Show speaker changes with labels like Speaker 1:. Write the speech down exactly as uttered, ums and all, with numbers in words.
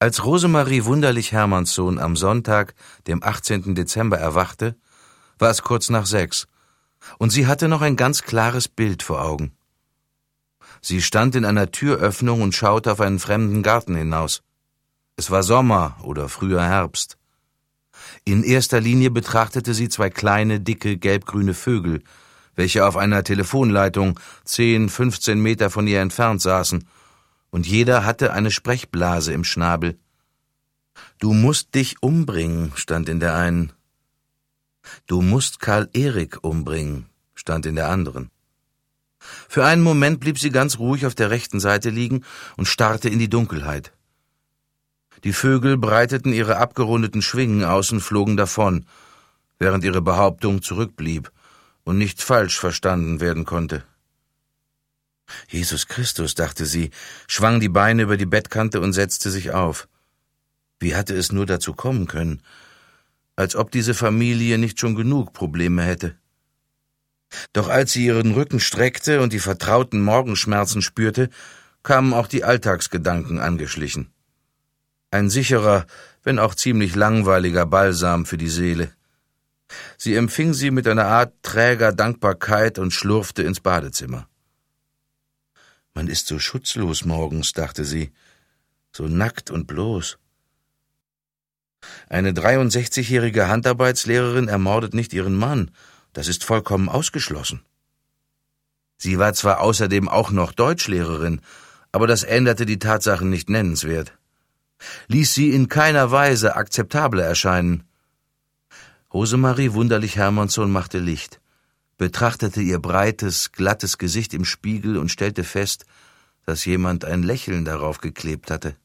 Speaker 1: Als Rosemarie Wunderlich-Hermannssohn am Sonntag, dem achtzehnten Dezember, erwachte, war es kurz nach sechs, und sie hatte noch ein ganz klares Bild vor Augen. Sie stand in einer Türöffnung und schaute auf einen fremden Garten hinaus. Es war Sommer oder früher Herbst. In erster Linie betrachtete sie zwei kleine, dicke, gelbgrüne Vögel, welche auf einer Telefonleitung zehn, fünfzehn Meter von ihr entfernt saßen, und jeder hatte eine Sprechblase im Schnabel. »Du musst dich umbringen«, stand in der einen. »Du musst Karl Erik umbringen«, stand in der anderen. Für einen Moment blieb sie ganz ruhig auf der rechten Seite liegen und starrte in die Dunkelheit. Die Vögel breiteten ihre abgerundeten Schwingen aus und flogen davon, während ihre Behauptung zurückblieb und nicht falsch verstanden werden konnte. »Jesus Christus«, dachte sie, schwang die Beine über die Bettkante und setzte sich auf. Wie hatte es nur dazu kommen können? Als ob diese Familie nicht schon genug Probleme hätte. Doch als sie ihren Rücken streckte und die vertrauten Morgenschmerzen spürte, kamen auch die Alltagsgedanken angeschlichen. Ein sicherer, wenn auch ziemlich langweiliger Balsam für die Seele. Sie empfing sie mit einer Art träger Dankbarkeit und schlurfte ins Badezimmer. Man ist so schutzlos morgens, dachte sie, so nackt und bloß. Eine dreiundsechzigjährige Handarbeitslehrerin ermordet nicht ihren Mann, das ist vollkommen ausgeschlossen. Sie war zwar außerdem auch noch Deutschlehrerin, aber das änderte die Tatsachen nicht nennenswert. Ließ sie in keiner Weise akzeptabler erscheinen. Rosemarie Wunderlich-Hermannssohn machte Licht, betrachtete ihr breites, glattes Gesicht im Spiegel und stellte fest, dass jemand ein Lächeln darauf geklebt hatte.